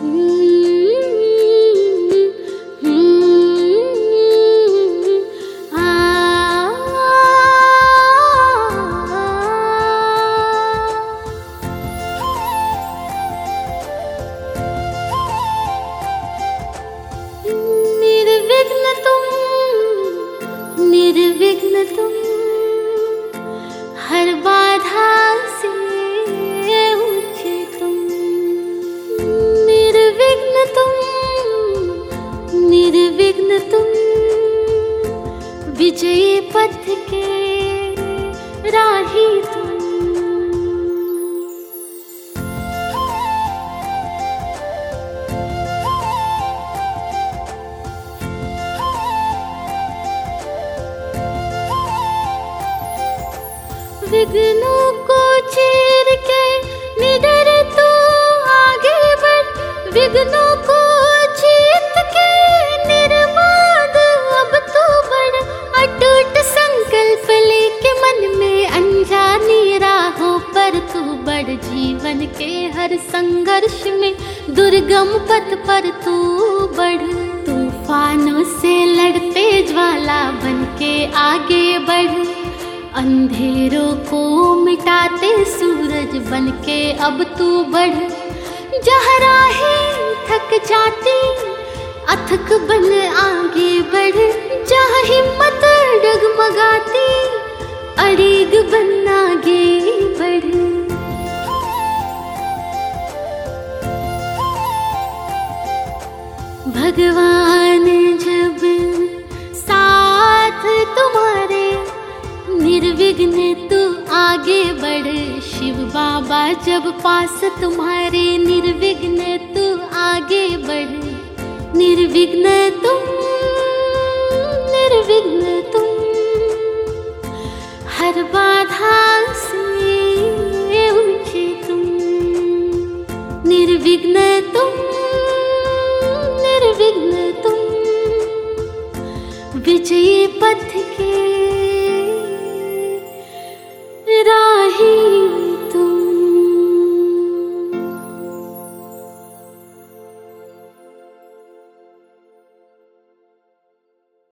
निर्विघ्न तुम हर बाधा से ऊंचे तुम। निर्विघ्न तुम विजयी पथ के राही तुम। विघ्नों को चीर के निडर तू आगे बढ़। विघ्नों को जीत के निर्बाध अब तू बढ़। अटूट संकल्प लेके मन में अनजानी राहों पर तू बढ़। जीवन के हर संघर्ष में दुर्गम पथ पर तू बढ़। तूफानों से लड़ते ज्वाला बन के आगे बढ़। अंधेरों को मिटाते सूरज बनके अब तू बढ़। जहाँ राहें थक जाती अथक बन आगे बढ़। जहाँ हिम्मत डगमगाती अड़िग बन आगे बढ़। भगवान जब साथ तुम्हारे निर्विघ्न तू आगे बढ़। शिव बाबा जब पास तुम्हारे निर्विघ्न तू आगे बढ़। निर्विघ्न तुम हर बाधा से ऊंचे तुम। निर्विघ्न तुम विजयी पथ के राह